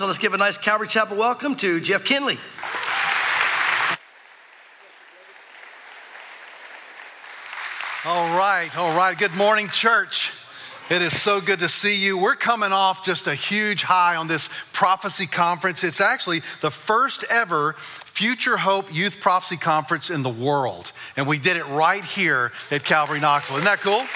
So let's give a nice Calvary Chapel welcome to Jeff Kinley. All right. Good morning, church. It is so good to see you. We're coming off just a huge high on this prophecy conference. It's actually the first ever Future Hope Youth Prophecy Conference in the world. And we did it right here at Calvary Knoxville. Isn't that cool?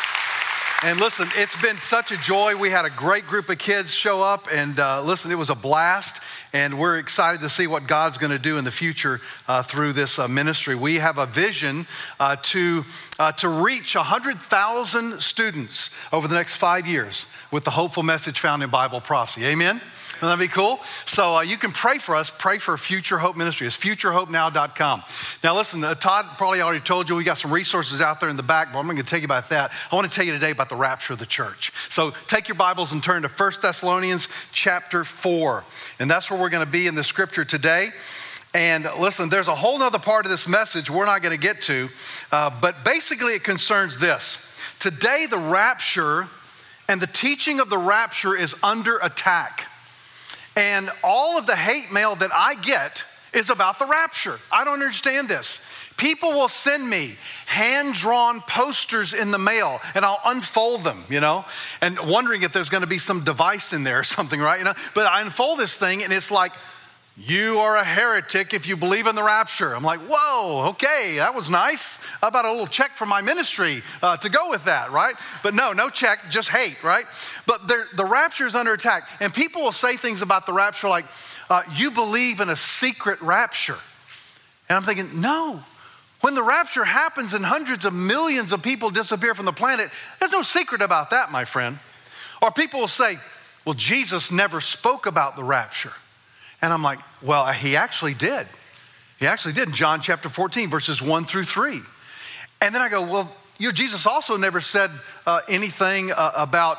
And listen, it's been such a joy. We had a great group of kids show up, and listen, it was a blast. And we're excited to see what God's going to do in the future through this ministry. We have a vision to reach 100,000 students over the next 5 years with the hopeful message found in Bible prophecy. Amen? Wouldn't that be cool? So you can pray for us. Pray for Future Hope Ministry. It's futurehopenow.com. Now listen, Todd probably already told you we got some resources out there in the back, but I'm going to tell you about that. I want to tell you today about the rapture of the church. So take your Bibles and turn to 1 Thessalonians chapter 4. And that's where we're going to be in the scripture today. And listen, there's a whole nother part of this message we're not going to get to, but basically it concerns this. Today, the rapture and the teaching of the rapture is under attack. And all of the hate mail that I get is about the rapture. I don't understand this. People will send me hand-drawn posters in the mail, and I'll unfold them, and wondering if there's going to be some device in there or something, right? But I unfold this thing, and it's like, you are a heretic if you believe in the rapture. I'm like, whoa, okay, that was nice. How about a little check from my ministry to go with that, right? But no check, just hate, right? But the rapture is under attack. And people will say things about the rapture like, you believe in a secret rapture. And I'm thinking, no. When the rapture happens and hundreds of millions of people disappear from the planet, there's no secret about that, my friend. Or people will say, well, Jesus never spoke about the rapture. And I'm like, well, he actually did. He actually did in John chapter 14, verses 1 through 3. And then I go, well, Jesus also never said anything about,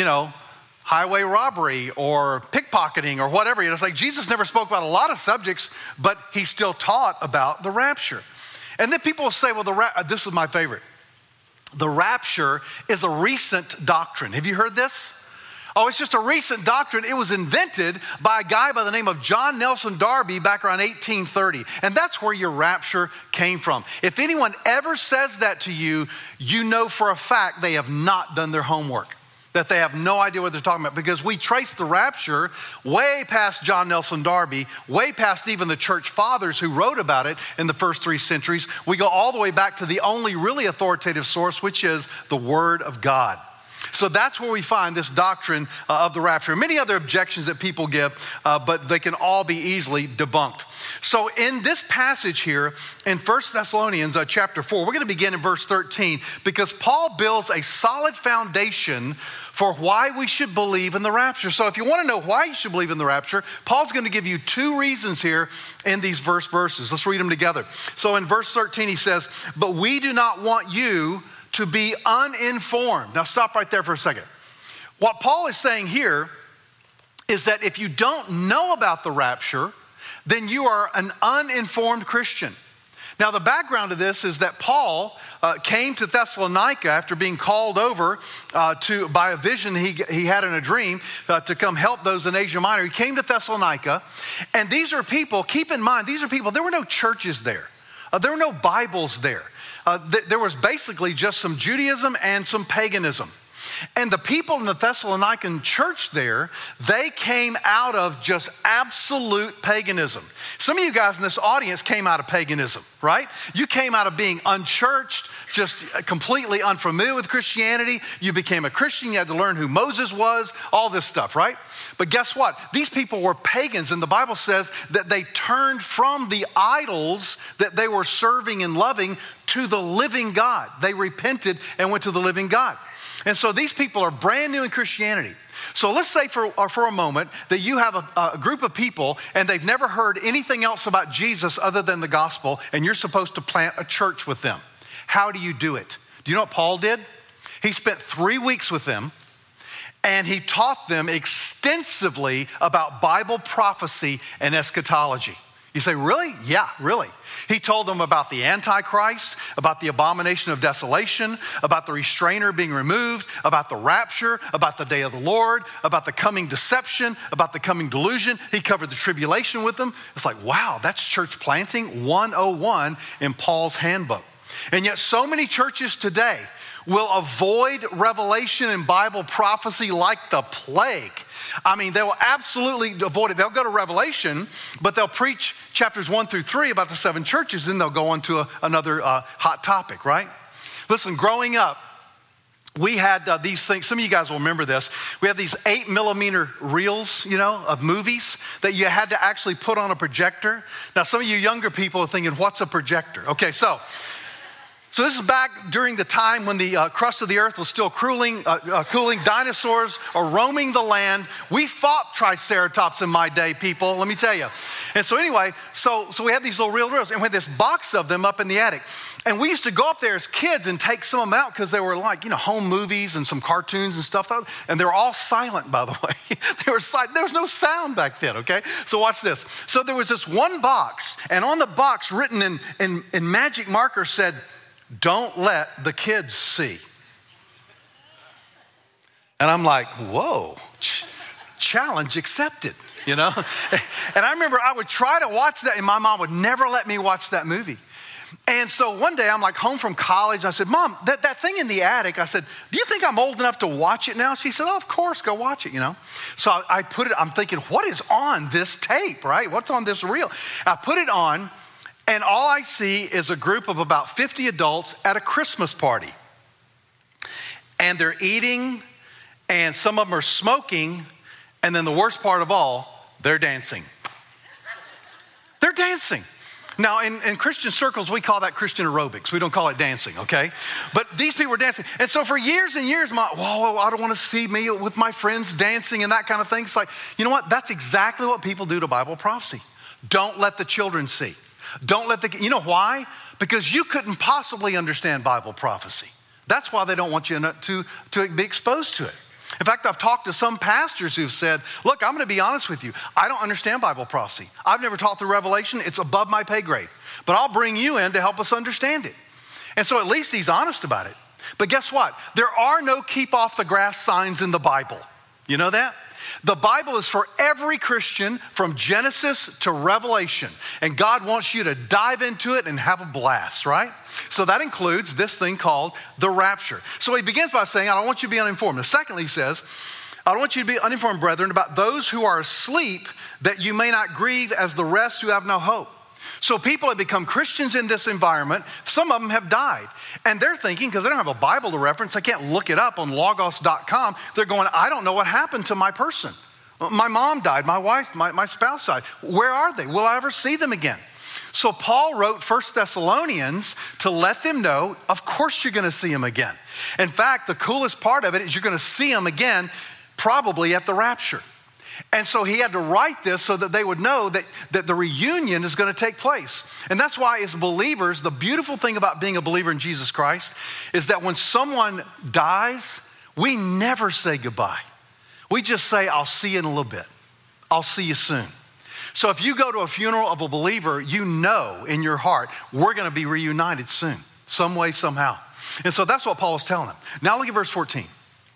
highway robbery or pickpocketing or whatever. It's like Jesus never spoke about a lot of subjects, but he still taught about the rapture. And then people will say, well, this is my favorite. The rapture is a recent doctrine. Have you heard this? Oh, it's just a recent doctrine. It was invented by a guy by the name of John Nelson Darby back around 1830. And that's where your rapture came from. If anyone ever says that to you, you know for a fact they have not done their homework, that they have no idea what they're talking about, because we trace the rapture way past John Nelson Darby, way past even the church fathers who wrote about it in the first 3 centuries. We go all the way back to the only really authoritative source, which is the Word of God. So that's where we find this doctrine of the rapture. Many other objections that people give, but they can all be easily debunked. So in this passage here in 1 Thessalonians chapter 4, we're going to begin in verse 13 because Paul builds a solid foundation for why we should believe in the rapture. So if you want to know why you should believe in the rapture, Paul's going to give you 2 reasons here in these verses. Let's read them together. So in verse 13 he says, but we do not want you to be uninformed. Now stop right there for a second. What Paul is saying here is that if you don't know about the rapture, then you are an uninformed Christian. Now the background of this is that Paul came to Thessalonica after being called over by a vision he had in a dream to come help those in Asia Minor. He came to Thessalonica, and these are people, keep in mind, there were no churches there. There were no Bibles there. There was basically just some Judaism and some paganism. And the people in the Thessalonican church there, they came out of just absolute paganism. Some of you guys in this audience came out of paganism, right? You came out of being unchurched, just completely unfamiliar with Christianity. You became a Christian, you had to learn who Moses was, all this stuff, right? But guess what? These people were pagans, and the Bible says that they turned from the idols that they were serving and loving to the living God. They repented and went to the living God. And so these people are brand new in Christianity. So let's say for a moment that you have a group of people and they've never heard anything else about Jesus other than the gospel, and you're supposed to plant a church with them. How do you do it? Do you know what Paul did? He spent 3 weeks with them, and he taught them extensively about Bible prophecy and eschatology. You say, really? Yeah, really. He told them about the Antichrist, about the abomination of desolation, about the restrainer being removed, about the rapture, about the day of the Lord, about the coming deception, about the coming delusion. He covered the tribulation with them. It's like, wow, that's church planting 101 in Paul's handbook. And yet so many churches today will avoid revelation and Bible prophecy like the plague. I mean, they will absolutely avoid it. They'll go to Revelation, but they'll preach chapters 1 through 3 about the 7 churches, then they'll go on to another hot topic, right? Listen, growing up, we had these things. Some of you guys will remember this. We had these 8mm reels, of movies that you had to actually put on a projector. Now, some of you younger people are thinking, what's a projector? Okay, so this is back during the time when the crust of the earth was still cooling. Dinosaurs are roaming the land. We fought Triceratops in my day, people, let me tell you. And so anyway, so we had these little reels, and we had this box of them up in the attic. And we used to go up there as kids and take some of them out because they were like, home movies and some cartoons and stuff. And they were all silent, by the way. They were silent. There was no sound back then, okay? So watch this. So there was this one box, and on the box written in magic marker said, "Don't let the kids see." And I'm like, whoa, challenge accepted, And I remember I would try to watch that, and my mom would never let me watch that movie. And so one day I'm like home from college, and I said, "Mom, that thing in the attic," I said, "do you think I'm old enough to watch it now?" She said, "Oh, of course, go watch it, So I put it, I'm thinking, what is on this tape, right? What's on this reel? I put it on, and all I see is a group of about 50 adults at a Christmas party. And they're eating, and some of them are smoking, and then the worst part of all, they're dancing. They're dancing. Now, in Christian circles, we call that Christian aerobics. We don't call it dancing, okay? But these people were dancing. And so for years and years, I don't want to see me with my friends dancing and that kind of thing. It's like, you know what? That's exactly what people do to Bible prophecy. Don't let the children see. Don't let you know why? Because you couldn't possibly understand Bible prophecy. That's why they don't want you to be exposed to it. In fact, I've talked to some pastors who've said, look, I'm going to be honest with you. I don't understand Bible prophecy. I've never taught through Revelation. It's above my pay grade. But I'll bring you in to help us understand it. And so at least he's honest about it. But guess what? There are no keep off the grass signs in the Bible. You know that? The Bible is for every Christian from Genesis to Revelation. And God wants you to dive into it and have a blast, right? So that includes this thing called the rapture. So he begins by saying, I don't want you to be uninformed. And secondly, he says, I don't want you to be uninformed, brethren, about those who are asleep, that you may not grieve as the rest who have no hope. So people have become Christians in this environment. Some of them have died. And they're thinking, because they don't have a Bible to reference, they can't look it up on logos.com. They're going, I don't know what happened to my person. My mom died, my wife, my spouse died. Where are they? Will I ever see them again? So Paul wrote 1 Thessalonians to let them know, of course you're going to see them again. In fact, the coolest part of it is you're going to see them again, probably at the rapture. And so he had to write this so that they would know that the reunion is going to take place. And that's why as believers, the beautiful thing about being a believer in Jesus Christ is that when someone dies, we never say goodbye. We just say, I'll see you in a little bit. I'll see you soon. So if you go to a funeral of a believer, you know in your heart, we're going to be reunited soon, some way, somehow. And so that's what Paul was telling them. Now look at verse 14.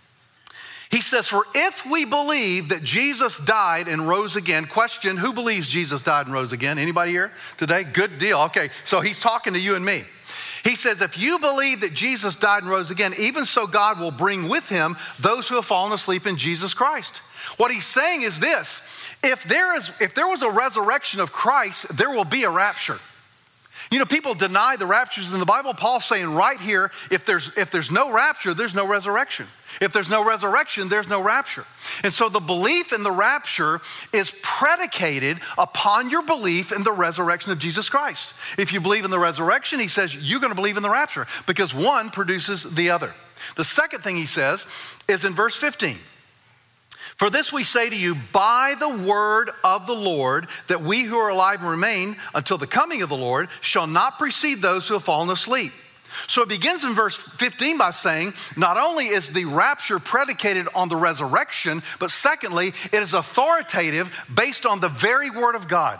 He says, for if we believe that Jesus died and rose again, question, who believes Jesus died and rose again? Anybody here today? Good deal. Okay, so he's talking to you and me. He says, if you believe that Jesus died and rose again, even so God will bring with him those who have fallen asleep in Jesus Christ. What he's saying is this, if there was a resurrection of Christ, there will be a rapture. You know, people deny the raptures in the Bible. Paul's saying right here, if there's no rapture, there's no resurrection. If there's no resurrection, there's no rapture. And so the belief in the rapture is predicated upon your belief in the resurrection of Jesus Christ. If you believe in the resurrection, he says, you're going to believe in the rapture because one produces the other. The second thing he says is in verse 15. For this we say to you by the word of the Lord, that we who are alive and remain until the coming of the Lord shall not precede those who have fallen asleep. So it begins in verse 15 by saying, not only is the rapture predicated on the resurrection, but secondly, it is authoritative based on the very word of God.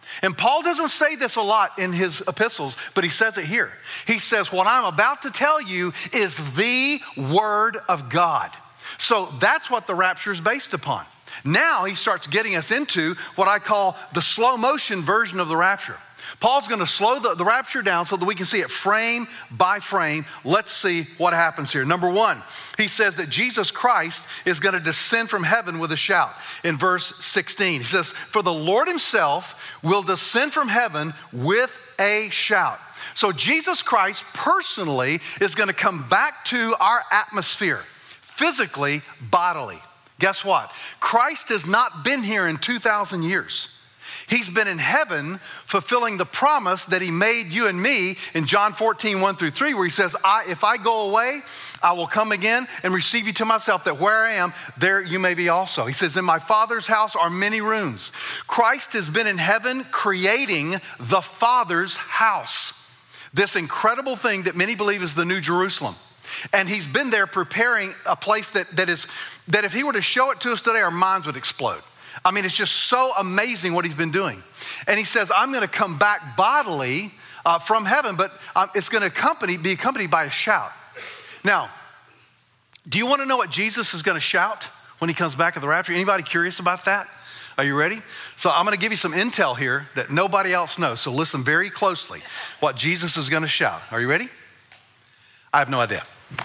And Paul doesn't say this a lot in his epistles, but he says it here. He says, what I'm about to tell you is the word of God. So that's what the rapture is based upon. Now he starts getting us into what I call the slow motion version of the rapture. Paul's going to slow the rapture down so that we can see it frame by frame. Let's see what happens here. Number one, he says that Jesus Christ is going to descend from heaven with a shout. In verse 16, he says, for the Lord himself will descend from heaven with a shout. So Jesus Christ personally is going to come back to our atmosphere, physically, bodily. Guess what? Christ has not been here in 2,000 years. He's been in heaven fulfilling the promise that he made you and me in John 14, 1 through 3, where he says, if I go away, I will come again and receive you to myself, that where I am, there you may be also. He says, in my Father's house are many rooms. Christ has been in heaven creating the Father's house, this incredible thing that many believe is the New Jerusalem. And he's been there preparing a place that if he were to show it to us today, our minds would explode. I mean, it's just so amazing what he's been doing. And he says, I'm going to come back bodily from heaven, but it's going to be accompanied by a shout. Now, do you want to know what Jesus is going to shout when he comes back at the rapture? Anybody curious about that? Are you ready? So I'm going to give you some intel here that nobody else knows. So listen very closely what Jesus is going to shout. Are you ready? I have no idea.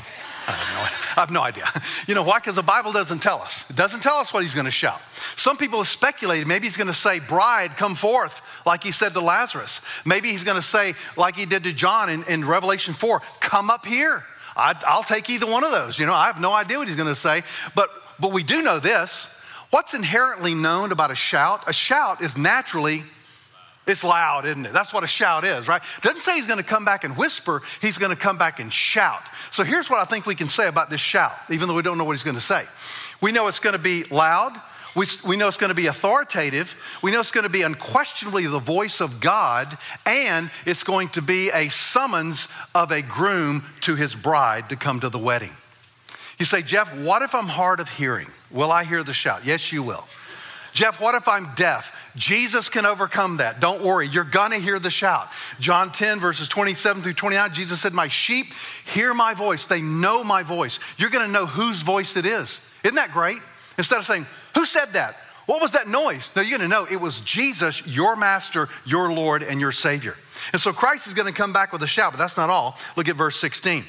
I have no idea. You know why? Because the Bible doesn't tell us. It doesn't tell us what he's going to shout. Some people have speculated, maybe he's going to say, bride, come forth, like he said to Lazarus. Maybe he's going to say, like he did to John in Revelation 4, come up here. I'll take either one of those. You know, I have no idea what he's going to say. But we do know this. What's inherently known about a shout? A shout is naturally, it's loud, isn't it? That's what a shout is, right? Doesn't say he's going to come back and whisper. He's going to come back and shout. So here's what I think we can say about this shout, even though we don't know what he's going to say. We know it's going to be loud. We know it's going to be authoritative. We know it's going to be unquestionably the voice of God. And it's going to be a summons of a groom to his bride to come to the wedding. You say, Jeff, what if I'm hard of hearing? Will I hear the shout? Yes, you will. Jeff, what if I'm deaf? Jesus can overcome that. Don't worry, you're gonna hear the shout. John 10, verses 27 through 29, Jesus said, my sheep hear my voice. They know my voice. You're gonna know whose voice it is. Isn't that great? Instead of saying, who said that? What was that noise? No, you're gonna know it was Jesus, your master, your Lord, and your Savior. And so Christ is gonna come back with a shout, but that's not all. Look at verse 16.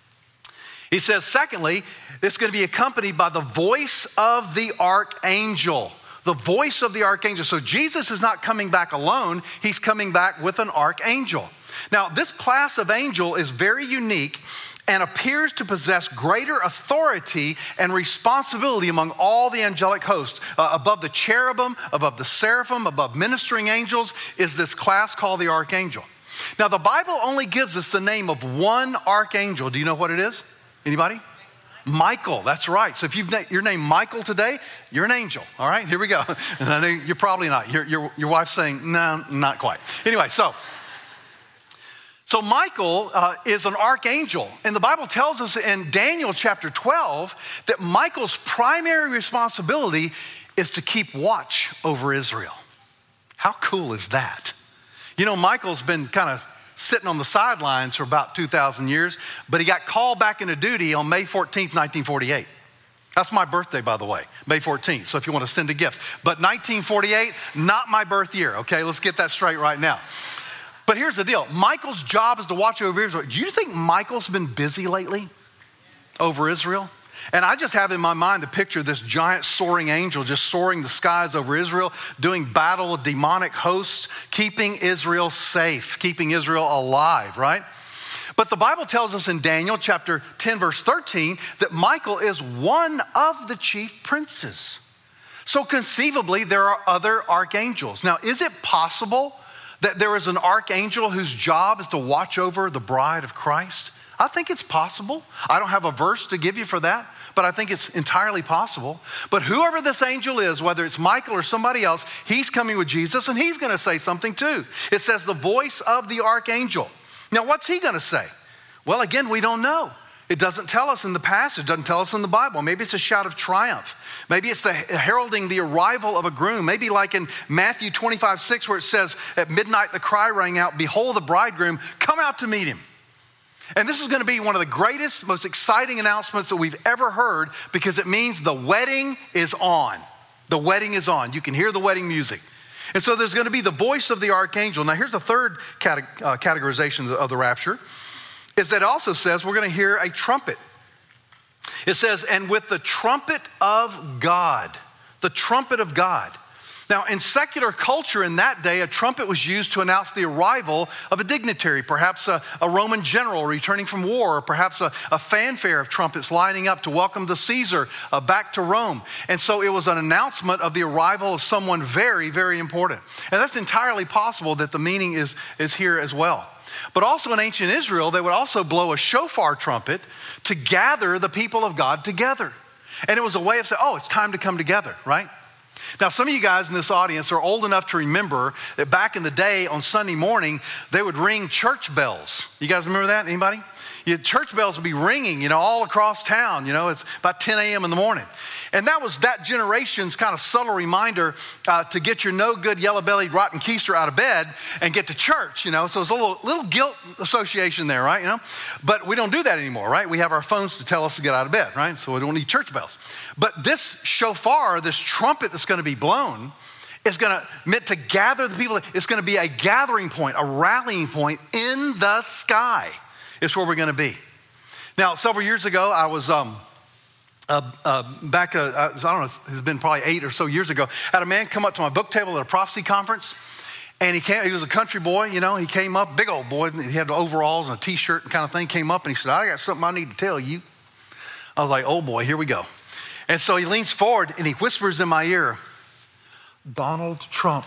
He says, secondly, it's gonna be accompanied by the voice of the archangel. The voice of the archangel. So Jesus is not coming back alone. He's coming back with an archangel. Now, this class of angel is very unique and appears to possess greater authority and responsibility among all the angelic hosts. Above the cherubim, above the seraphim, above ministering angels is this class called the archangel. Now, the Bible only gives us the name of one archangel. Do you know what it is? Anybody? Michael, that's right. So if you're named Michael today, you're an angel. All right, here we go. And I know you're probably not. Your wife's saying, no, not quite. Anyway, so Michael is an archangel. And the Bible tells us in Daniel chapter 12 that Michael's primary responsibility is to keep watch over Israel. How cool is that? You know, Michael's been kind of sitting on the sidelines for about 2,000 years, but he got called back into duty on May 14th, 1948. That's my birthday, by the way, May 14th, so if you want to send a gift. But 1948, not my birth year, okay? Let's get that straight right now. But here's the deal. Michael's job is to watch over Israel. Do you think Michael's been busy lately over Israel? And I just have in my mind the picture of this giant soaring angel just soaring the skies over Israel, doing battle with demonic hosts, keeping Israel safe, keeping Israel alive, right? But the Bible tells us in Daniel chapter 10, verse 13, that Michael is one of the chief princes. So conceivably, there are other archangels. Now, is it possible that there is an archangel whose job is to watch over the bride of Christ? I think it's possible. I don't have a verse to give you for that, but I think it's entirely possible. But whoever this angel is, whether it's Michael or somebody else, he's coming with Jesus and he's going to say something too. It says the voice of the archangel. Now, what's he going to say? Well, again, we don't know. It doesn't tell us in the passage, doesn't tell us in the Bible. Maybe it's a shout of triumph. Maybe it's the heralding the arrival of a groom. Maybe like in Matthew 25:6, where it says, at midnight the cry rang out, behold the bridegroom, come out to meet him. And this is going to be one of the greatest, most exciting announcements that we've ever heard, because it means the wedding is on. The wedding is on. You can hear the wedding music. And so there's going to be the voice of the archangel. Now here's the third categorization of the rapture, is that it also says we're going to hear a trumpet. It says, and with the trumpet of God, the trumpet of God. Now, in secular culture in that day, a trumpet was used to announce the arrival of a dignitary, perhaps a Roman general returning from war, or perhaps a fanfare of trumpets lining up to welcome the Caesar back to Rome. And so it was an announcement of the arrival of someone very, very important. And that's entirely possible that the meaning is here as well. But also in ancient Israel, they would also blow a shofar trumpet to gather the people of God together. And it was a way of saying, oh, it's time to come together, right? Now, some of you guys in this audience are old enough to remember that back in the day on Sunday morning, they would ring church bells. You guys remember that? Anybody? Church bells would be ringing, all across town. It's about 10 a.m. in the morning. And that was that generation's kind of subtle reminder to get your no good, yellow-bellied, rotten keister out of bed and get to church, So it's a little guilt association there, right? But we don't do that anymore, right? We have our phones to tell us to get out of bed, right? So we don't need church bells. But this shofar, this trumpet that's going to be blown, is meant to gather the people. It's going to be a gathering point, a rallying point in the sky. It's where we're going to be. Now, several years ago, I was I don't know, it's been probably 8 or so years ago. I had a man come up to my book table at a prophecy conference, and he was a country boy, he came up, big old boy, he had overalls and a t-shirt and kind of thing, came up and he said, I got something I need to tell you. I was like, oh boy, here we go. And so he leans forward and he whispers in my ear, Donald Trump.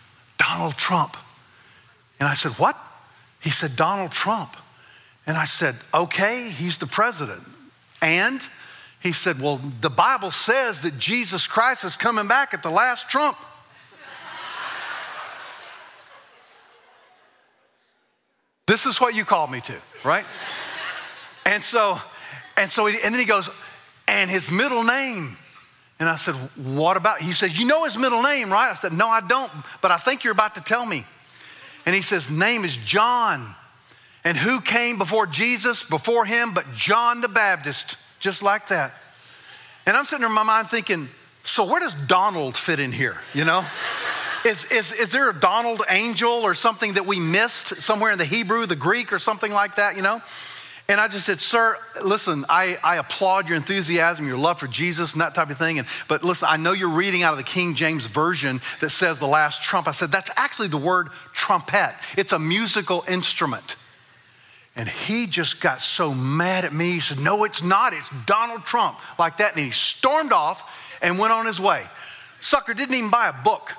And I said, what? He said, Donald Trump. And I said, okay, he's the president. And he said, well, the Bible says that Jesus Christ is coming back at the last trump. This is what you called me to, right? And then he goes, and his middle name. And I said, what about? He said, you know his middle name, right? I said, no, I don't, but I think you're about to tell me. And he says, name is John. And who came before Jesus, before him, but John the Baptist, just like that. And I'm sitting there in my mind thinking, so where does Donald fit in here, Is there a Donald angel or something that we missed somewhere in the Hebrew, the Greek, or something like that, And I just said, sir, listen, I applaud your enthusiasm, your love for Jesus and that type of thing. But listen, I know you're reading out of the King James Version that says the last trump. I said, that's actually the word trumpet. It's a musical instrument. And he just got so mad at me. He said, no, it's not. It's Donald Trump, like that. And he stormed off and went on his way. Sucker didn't even buy a book.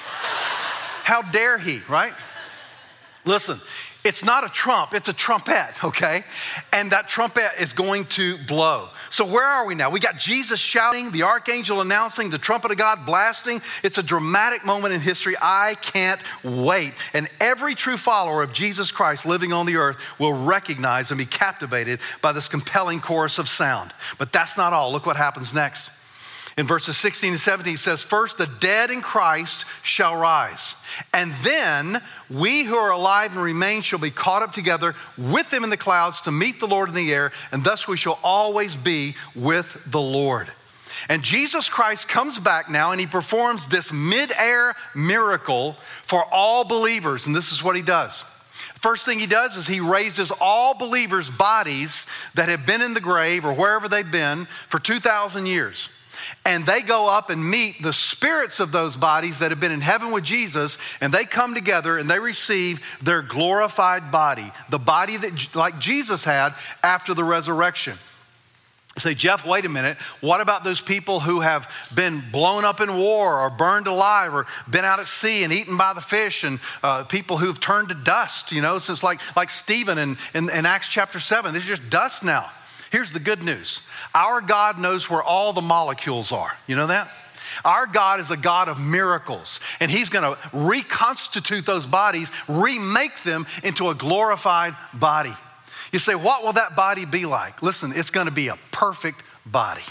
How dare he, right? Listen, it's not a trump, it's a trumpet, okay? And that trumpet is going to blow. So where are we now? We got Jesus shouting, the archangel announcing, the trumpet of God blasting. It's a dramatic moment in history. I can't wait. And every true follower of Jesus Christ living on the earth will recognize and be captivated by this compelling chorus of sound. But that's not all. Look what happens next. In verses 16 and 17, it says, first, the dead in Christ shall rise. And then we who are alive and remain shall be caught up together with them in the clouds to meet the Lord in the air. And thus we shall always be with the Lord. And Jesus Christ comes back now and he performs this mid-air miracle for all believers. And this is what he does. First thing he does is he raises all believers' bodies that have been in the grave or wherever they've been for 2,000 years. And they go up and meet the spirits of those bodies that have been in heaven with Jesus, and they come together and they receive their glorified body, the body that like Jesus had after the resurrection. Say, Jeff, wait a minute. What about those people who have been blown up in war or burned alive or been out at sea and eaten by the fish, and people who've turned to dust, since like Stephen in Acts chapter 7, they're just dust now. Here's the good news. Our God knows where all the molecules are. You know that? Our God is a God of miracles, and he's going to reconstitute those bodies, remake them into a glorified body. You say, what will that body be like? Listen, it's going to be a perfect body.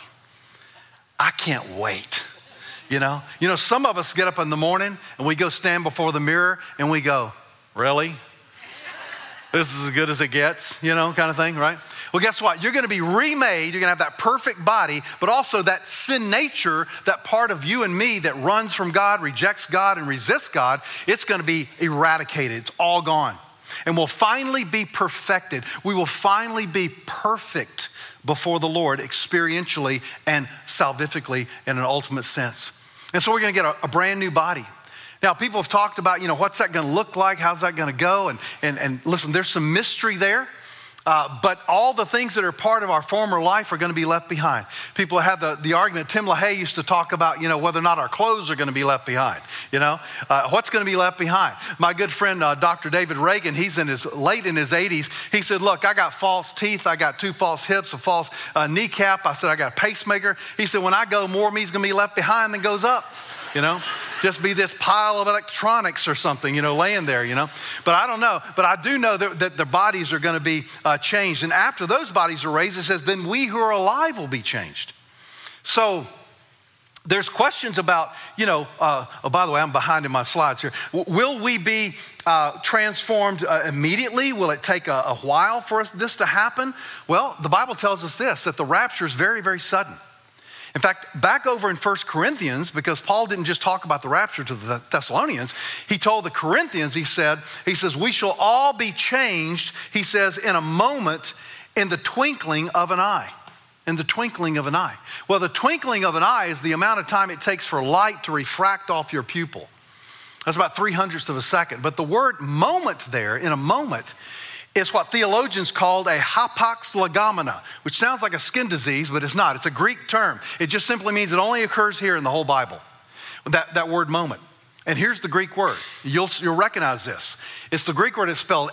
I can't wait. You know, some of us get up in the morning and we go stand before the mirror and we go, really? This is as good as it gets, kind of thing, right? Well, guess what? You're going to be remade. You're going to have that perfect body, but also that sin nature, that part of you and me that runs from God, rejects God, and resists God, it's going to be eradicated. It's all gone. And we'll finally be perfected. We will finally be perfect before the Lord experientially and salvifically in an ultimate sense. And so we're going to get a brand new body. Now, people have talked about, what's that going to look like? How's that going to go? And listen, there's some mystery there. But all the things that are part of our former life are going to be left behind. People have the argument. Tim LaHaye used to talk about, whether or not our clothes are going to be left behind. What's going to be left behind? My good friend, Dr. David Reagan, he's late in his 80s. He said, look, I got false teeth. I got 2 false hips, a false kneecap. I said, I got a pacemaker. He said, when I go, more of me is going to be left behind than goes up. Just be this pile of electronics or something, laying there, But I don't know. But I do know that their bodies are going to be changed. And after those bodies are raised, it says, then we who are alive will be changed. So there's questions about, oh, by the way, I'm behind in my slides here. Will we be transformed immediately? Will it take a while for this to happen? Well, the Bible tells us this, that the rapture is very, very sudden. In fact, back over in 1 Corinthians, because Paul didn't just talk about the rapture to the Thessalonians, he told the Corinthians, he says, we shall all be changed, he says, in a moment, in the twinkling of an eye. In the twinkling of an eye. Well, the twinkling of an eye is the amount of time it takes for light to refract off your pupil. That's about 0.03 of a second. But the word moment there, in a moment, is what theologians called a hapax legomena, which sounds like a skin disease, but it's not. It's a Greek term. It just simply means it only occurs here in the whole Bible, that word moment. And here's the Greek word. You'll recognize this. It's the Greek word. It's spelled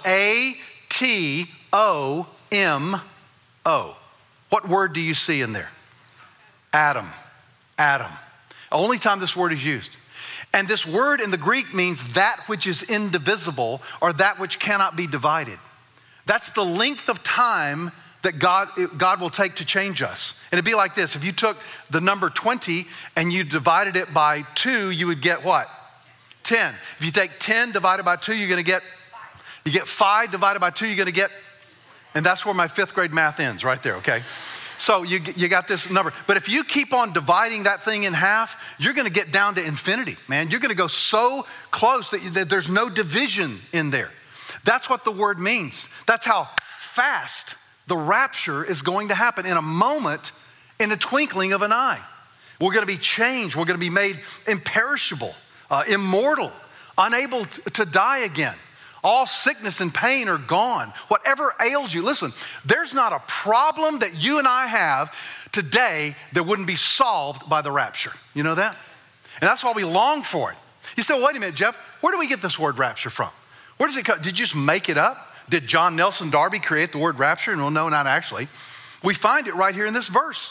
A-T-O-M-O. What word do you see in there? Atom. Atom. Only time this word is used. And this word in the Greek means that which is indivisible or that which cannot be divided. That's the length of time that God will take to change us. And it'd be like this. If you took the number 20 and you divided it by 2, you would get what? 10. If you take 10 divided by 2, you're going to get, you get 5 divided by 2, you're going to get, and that's where my 5th grade math ends right there, okay? So you got this number. But if you keep on dividing that thing in half, you're going to get down to infinity, man. You're going to go so close that there's no division in there. That's what the word means. That's how fast the rapture is going to happen. In a moment, in a twinkling of an eye. We're going to be changed. We're going to be made imperishable, immortal, unable to die again. All sickness and pain are gone. Whatever ails you, listen, there's not a problem that you and I have today that wouldn't be solved by the rapture. You know that? And that's why we long for it. You say, well, wait a minute, Jeff, where do we get this word rapture from? Where does it come? Did you just make it up? Did John Nelson Darby create the word rapture? Well, no, not actually. We find it right here in this verse.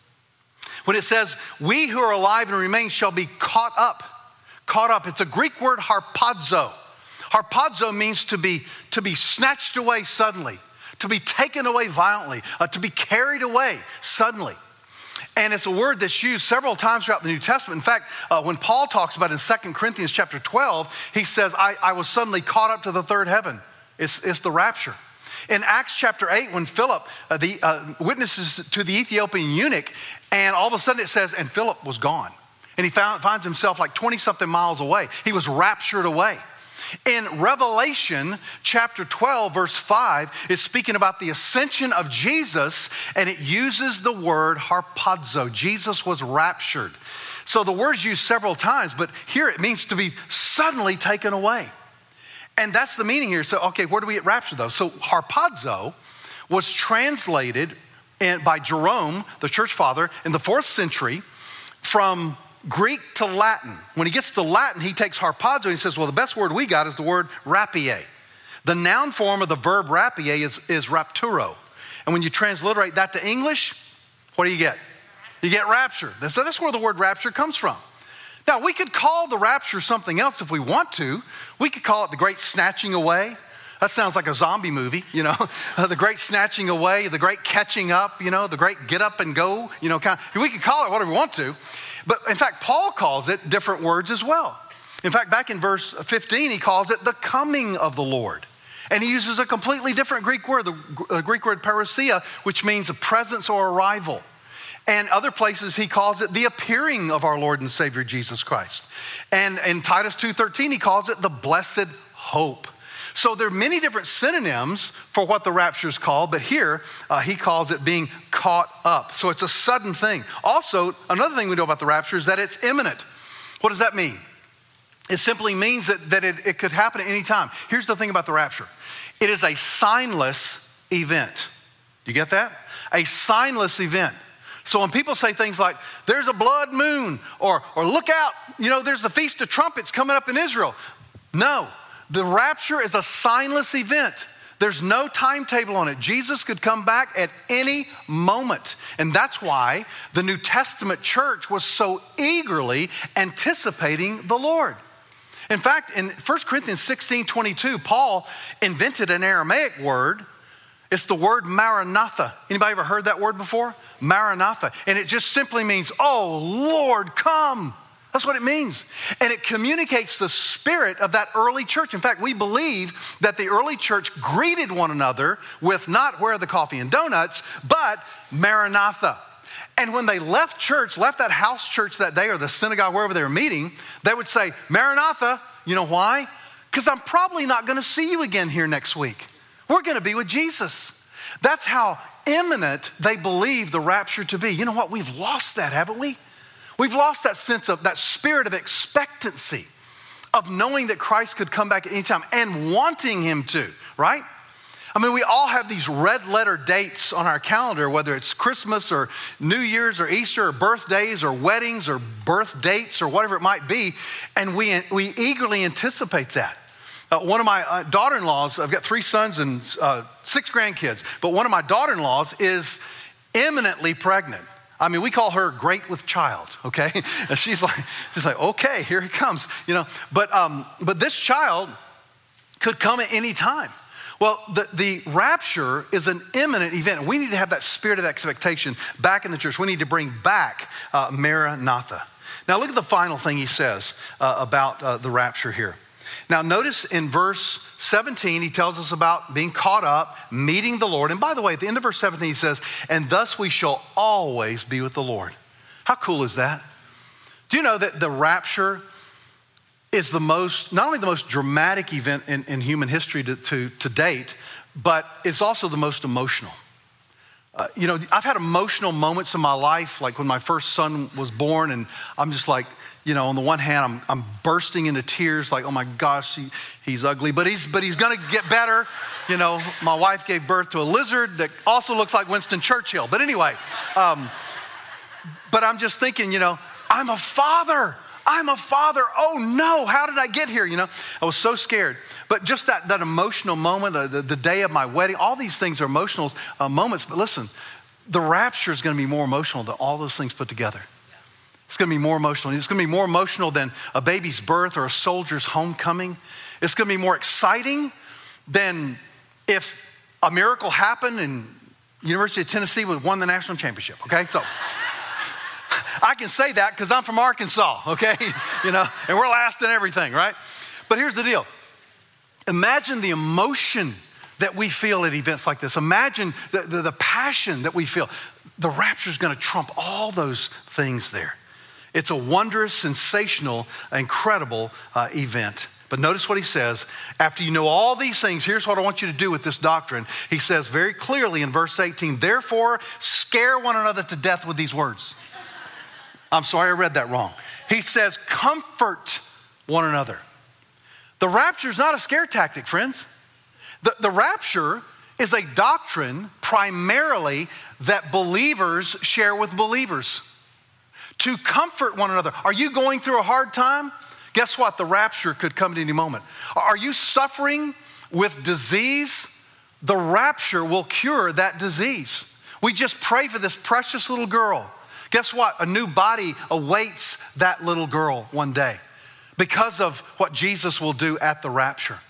When it says, we who are alive and remain shall be caught up. Caught up. It's a Greek word, harpazo. Harpazo means to be snatched away suddenly, to be taken away violently, to be carried away suddenly. And it's a word that's used several times throughout the New Testament. In fact, when Paul talks about it in 2 Corinthians chapter 12, he says, I was suddenly caught up to the third heaven. It's the rapture. In Acts chapter 8, when Philip witnesses to the Ethiopian eunuch, and all of a sudden it says, and Philip was gone. And he finds himself like 20-something miles away. He was raptured away. In Revelation chapter 12, verse 5, is speaking about the ascension of Jesus, and it uses the word harpazo. Jesus was raptured. So the word's used several times, but here it means to be suddenly taken away. And that's the meaning here. So, okay, where do we get rapture though? So harpazo was translated by Jerome, the church father, in the 4th century from Greek to Latin. When he gets to Latin, he takes harpazo and he says, well, the best word we got is the word rapie. The noun form of the verb rapie is rapturo. And when you transliterate that to English, what do you get? You get rapture. So that's where the word rapture comes from. Now, we could call the rapture something else if we want to. We could call it the great snatching away. That sounds like a zombie movie, the great snatching away, the great catching up, the great get up and go, we can call it whatever we want to. But in fact, Paul calls it different words as well. In fact, back in verse 15, he calls it the coming of the Lord. And he uses a completely different Greek word, the Greek word parousia, which means a presence or arrival. And other places he calls it the appearing of our Lord and Savior Jesus Christ. And in Titus 2:13, he calls it the blessed hope. So there are many different synonyms for what the rapture is called, but here he calls it being caught up. So it's a sudden thing. Also, another thing we know about the rapture is that it's imminent. What does that mean? It simply means that it could happen at any time. Here's the thing about the rapture. It is a signless event. Do you get that? A signless event. So when people say things like, there's a blood moon, or look out, there's the Feast of Trumpets coming up in Israel. No, the rapture is a signless event. There's no timetable on it. Jesus could come back at any moment. And that's why the New Testament church was so eagerly anticipating the Lord. In fact, in 1 Corinthians 16:22, Paul invented an Aramaic word. It's the word Maranatha. Anybody ever heard that word before? Maranatha. And it just simply means, oh, Lord, come. That's what it means. And it communicates the spirit of that early church. In fact, we believe that the early church greeted one another with not where are the coffee and donuts, but Maranatha. And when they left church, left that house church that day or the synagogue, wherever they were meeting, they would say, Maranatha. You know why? Because I'm probably not going to see you again here next week. We're going to be with Jesus. That's how imminent they believe the rapture to be. You know what? We've lost that, haven't we? We've lost that sense of, that spirit of expectancy, of knowing that Christ could come back at any time and wanting him to, right? I mean, we all have these red letter dates on our calendar, whether it's Christmas or New Year's or Easter or birthdays or weddings or birth dates or whatever it might be, and we eagerly anticipate that. One of my daughter-in-laws, I've got 3 sons and 6 grandkids, but one of my daughter-in-laws is imminently pregnant. I mean, we call her great with child, okay? And she's like, okay, here he comes, But this child could come at any time. Well, the rapture is an imminent event. We need to have that spirit of expectation back in the church. We need to bring back Maranatha. Now look at the final thing he says about the rapture here. Now notice in verse 17, he tells us about being caught up, meeting the Lord. And by the way, at the end of verse 17, he says, and thus we shall always be with the Lord. How cool is that? Do you know that the rapture is not only the most dramatic event in human history to date, but it's also the most emotional. I've had emotional moments in my life, like when my first son was born, and I'm just like, on the one hand, I'm bursting into tears, like, oh my gosh, he's ugly, but he's gonna get better. My wife gave birth to a lizard that also looks like Winston Churchill. But anyway, but I'm just thinking, I'm a father. Oh no, how did I get here? I was so scared. But just that emotional moment, the day of my wedding, all these things are emotional moments. But listen, the rapture is going to be more emotional than all those things put together. It's going to be more emotional. It's going to be more emotional than a baby's birth or a soldier's homecoming. It's going to be more exciting than if a miracle happened and University of Tennessee won the national championship, okay? So I can say that because I'm from Arkansas, okay? And we're last in everything, right? But here's the deal. Imagine the emotion that we feel at events like this. Imagine the passion that we feel. The rapture is going to trump all those things there. It's a wondrous, sensational, incredible event. But notice what he says. After you know all these things, here's what I want you to do with this doctrine. He says very clearly in verse 18, therefore scare one another to death with these words. I'm sorry, I read that wrong. He says, comfort one another. The rapture is not a scare tactic, friends. The rapture is a doctrine primarily that believers share with believers. To comfort one another. Are you going through a hard time? Guess what? The rapture could come at any moment. Are you suffering with disease? The rapture will cure that disease. We just pray for this precious little girl. Guess what? A new body awaits that little girl one day because of what Jesus will do at the rapture.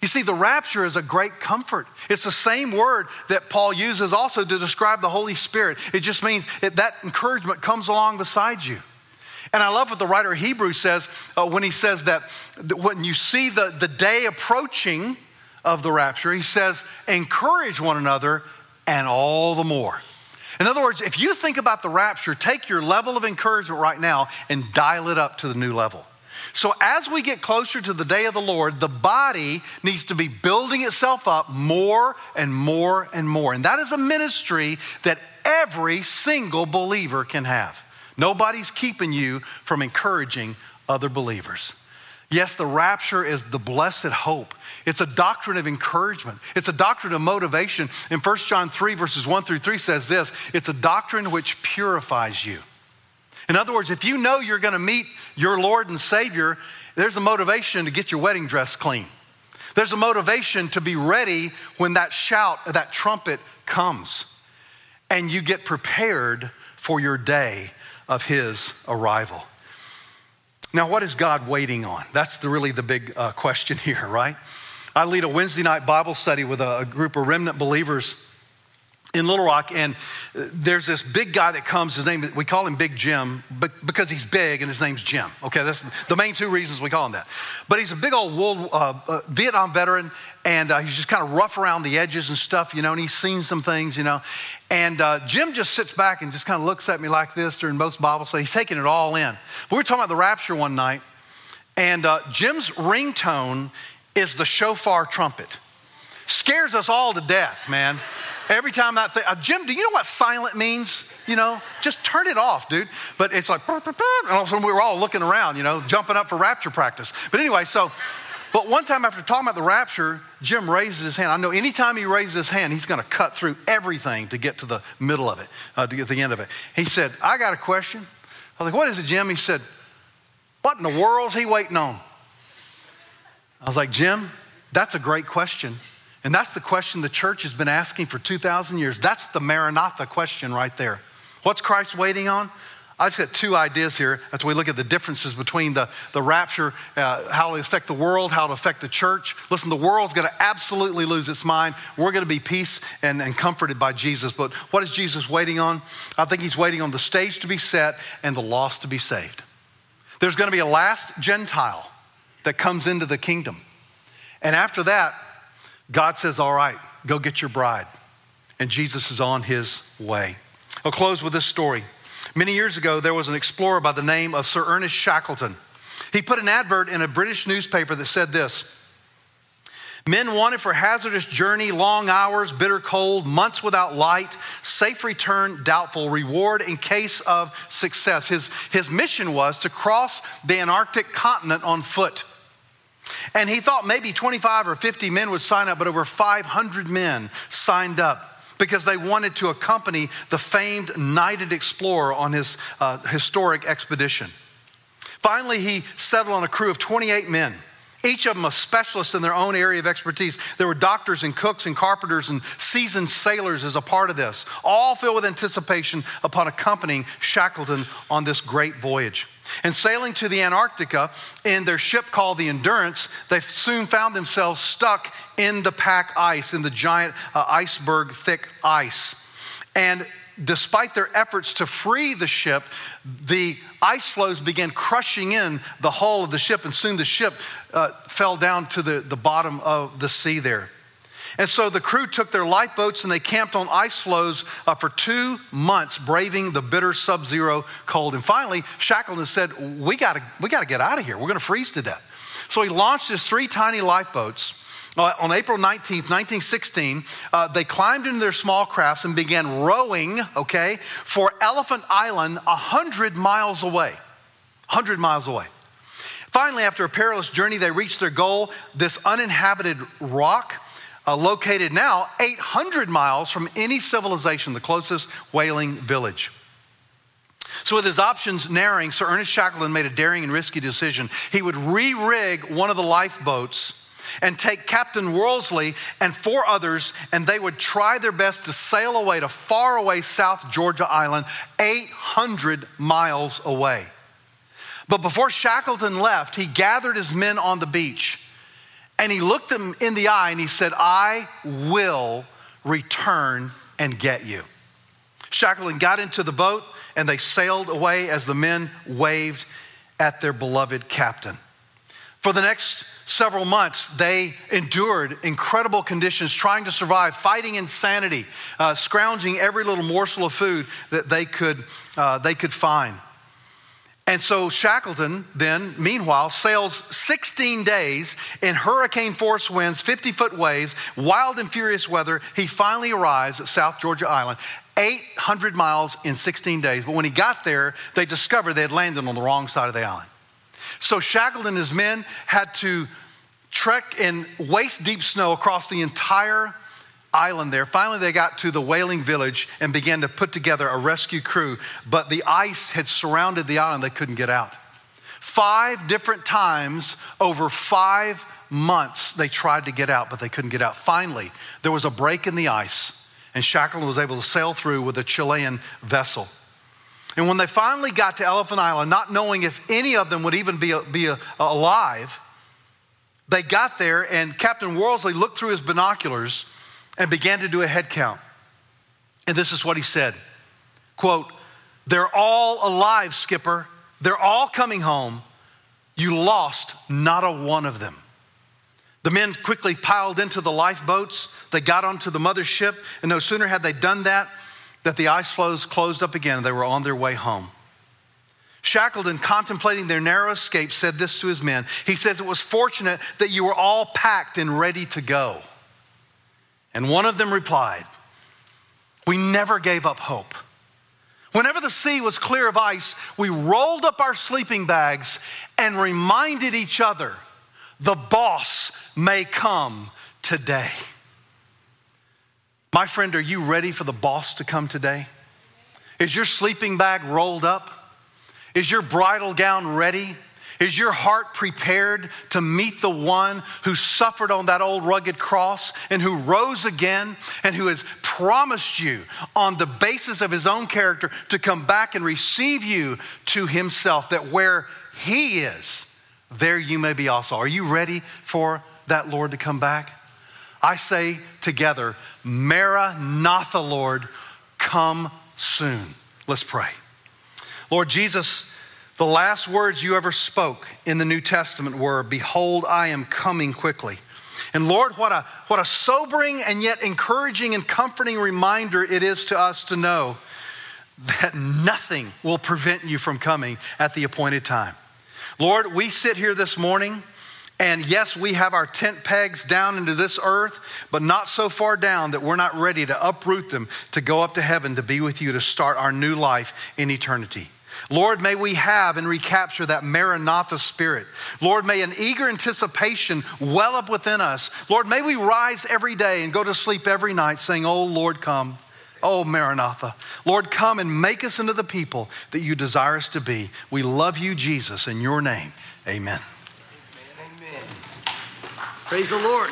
You see, the rapture is a great comfort. It's the same word that Paul uses also to describe the Holy Spirit. It just means that encouragement comes along beside you. And I love what the writer of Hebrews says when he says that when you see the day approaching of the rapture, he says, encourage one another and all the more. In other words, if you think about the rapture, take your level of encouragement right now and dial it up to the new level. So as we get closer to the day of the Lord, the body needs to be building itself up more and more and more. And that is a ministry that every single believer can have. Nobody's keeping you from encouraging other believers. Yes, the rapture is the blessed hope. It's a doctrine of encouragement. It's a doctrine of motivation. In 1 John 3 verses 1 through 3 says this, it's a doctrine which purifies you. In other words, if you know you're going to meet your Lord and Savior, there's a motivation to get your wedding dress clean. There's a motivation to be ready when that shout, that trumpet comes. And you get prepared for your day of his arrival. Now, what is God waiting on? That's really the big question here, right? I lead a Wednesday night Bible study with a group of remnant believers in Little Rock, and there's this big guy that comes. His name, we call him Big Jim, because he's big and his name's Jim. Okay, that's the main two reasons we call him that. But he's a big old Vietnam veteran, and he's just kind of rough around the edges and stuff, and he's seen some things, And Jim just sits back and just kind of looks at me like this during most Bible studies. He's taking it all in. But we were talking about the rapture one night, and Jim's ringtone is the shofar trumpet. Scares us all to death, man. Every time that thing, Jim, do you know what silent means? Just turn it off, dude. But it's like, and all of a sudden we were all looking around, jumping up for rapture practice. But anyway, but one time after talking about the rapture, Jim raises his hand. I know anytime he raises his hand, he's going to cut through everything to get to the middle of it, to get to the end of it. He said, I got a question. I was like, what is it, Jim? He said, what in the world's he waiting on? I was like, Jim, that's a great question. And that's the question the church has been asking for 2,000 years. That's the Maranatha question right there. What's Christ waiting on? I just got two ideas here as we look at the differences between the rapture, how it affect the world, how it affect the church. Listen, the world's going to absolutely lose its mind. We're going to be peace and comforted by Jesus. But what is Jesus waiting on? I think he's waiting on the stage to be set and the lost to be saved. There's going to be a last Gentile that comes into the kingdom. And after that, God says, all right, go get your bride. And Jesus is on his way. I'll close with this story. Many years ago, there was an explorer by the name of Sir Ernest Shackleton. He put an advert in a British newspaper that said this: men wanted for hazardous journey, long hours, bitter cold, months without light, safe return, doubtful, reward in case of success. His mission was to cross the Antarctic continent on foot. And he thought maybe 25 or 50 men would sign up, but over 500 men signed up because they wanted to accompany the famed knighted explorer on his historic expedition. Finally, he settled on a crew of 28 men, each of them a specialist in their own area of expertise. There were doctors and cooks and carpenters and seasoned sailors as a part of this, all filled with anticipation upon accompanying Shackleton on this great voyage. And sailing to the Antarctica in their ship called the Endurance, they soon found themselves stuck in the pack ice, in the giant iceberg thick ice. And despite their efforts to free the ship, the ice floes began crushing in the hull of the ship, and soon the ship fell down to the bottom of the sea there. And so the crew took their lifeboats and they camped on ice floes for 2 months, braving the bitter sub-zero cold. And finally, Shackleton said, we gotta get out of here. We're gonna freeze to death. So he launched his 3 tiny lifeboats. On April 19th, 1916, they climbed into their small crafts and began rowing, for Elephant Island 100 miles away. 100 miles away. Finally, after a perilous journey, they reached their goal, this uninhabited rock, located now 800 miles from any civilization, the closest whaling village. So with his options narrowing, Sir Ernest Shackleton made a daring and risky decision. He would re-rig one of the lifeboats and take Captain Worsley and 4 others, and they would try their best to sail away to faraway South Georgia Island, 800 miles away. But before Shackleton left, he gathered his men on the beach And he looked him in the eye and he said, I will return and get you. Shackleton got into the boat and they sailed away as the men waved at their beloved captain. For the next several months, they endured incredible conditions, trying to survive, fighting insanity, scrounging every little morsel of food that they could find. And so Shackleton then, meanwhile, sails 16 days in hurricane-force winds, 50-foot waves, wild and furious weather. He finally arrives at South Georgia Island, 800 miles in 16 days. But when he got there, they discovered they had landed on the wrong side of the island. So Shackleton and his men had to trek in waist-deep snow across the entire island there. Finally, they got to the whaling village and began to put together a rescue crew, but the ice had surrounded the island. They couldn't get out. 5 different times over 5 months, they tried to get out, but they couldn't get out. Finally, there was a break in the ice, and Shackleton was able to sail through with a Chilean vessel. And when they finally got to Elephant Island, not knowing if any of them would even be alive, they got there, and Captain Worsley looked through his binoculars and began to do a head count. And this is what he said, quote, they're all alive, skipper. They're all coming home. You lost not a one of them. The men quickly piled into the lifeboats. They got onto the mothership, and no sooner had they done that the ice floes closed up again and they were on their way home. Shackleton, contemplating their narrow escape, said this to his men. He says, it was fortunate that you were all packed and ready to go. And one of them replied, we never gave up hope. Whenever the sea was clear of ice, we rolled up our sleeping bags and reminded each other, the boss may come today. My friend, are you ready for the boss to come today? Is your sleeping bag rolled up? Is your bridal gown ready? Is your heart prepared to meet the one who suffered on that old rugged cross and who rose again and who has promised you on the basis of his own character to come back and receive you to himself, that where he is, there you may be also. Are you ready for that Lord to come back? I say together, Maranatha, Lord, come soon. Let's pray. Lord Jesus, the last words you ever spoke in the New Testament were, behold, I am coming quickly. And Lord, what a sobering and yet encouraging and comforting reminder it is to us to know that nothing will prevent you from coming at the appointed time. Lord, we sit here this morning, and yes, we have our tent pegs down into this earth, but not so far down that we're not ready to uproot them to go up to heaven to be with you, to start our new life in eternity. Lord, may we have and recapture that Maranatha spirit. Lord, may an eager anticipation well up within us. Lord, may we rise every day and go to sleep every night saying, oh, Lord, come. Oh, Maranatha. Lord, come and make us into the people that you desire us to be. We love you, Jesus, in your name. Amen. Amen. Praise the Lord.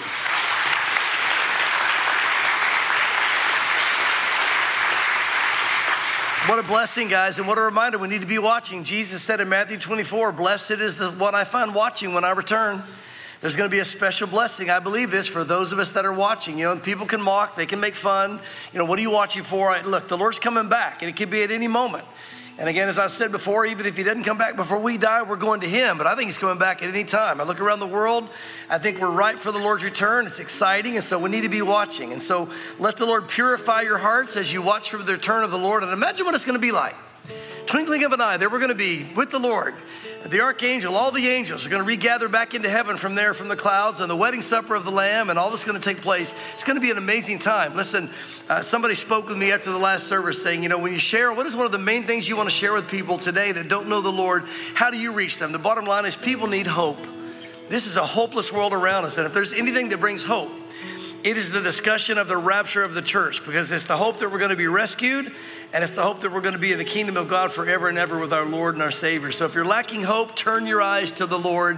What a blessing, guys, and what a reminder we need to be watching. Jesus said in Matthew 24, blessed is the one I find watching when I return. There's going to be a special blessing. I believe this for those of us that are watching. You know, people can mock, they can make fun. You know, what are you watching for? Look, the Lord's coming back, and it could be at any moment. And again, as I said before, even if he doesn't come back before we die, we're going to him. But I think he's coming back at any time. I look around the world, I think we're right for the Lord's return. It's exciting, and so we need to be watching. And so let the Lord purify your hearts as you watch for the return of the Lord. And imagine what it's going to be like. Twinkling of an eye, there we're going to be with the Lord. The archangel, all the angels are going to regather back into heaven from there, from the clouds, and the wedding supper of the Lamb, and all this is going to take place. It's going to be an amazing time. Listen, somebody spoke with me after the last service saying, you know, when you share, what is one of the main things you want to share with people today that don't know the Lord? How do you reach them? The bottom line is people need hope. This is a hopeless world around us, and if there's anything that brings hope, it is the discussion of the rapture of the church, because it's the hope that we're going to be rescued, and it's the hope that we're going to be in the kingdom of God forever and ever with our Lord and our Savior. So if you're lacking hope, turn your eyes to the Lord.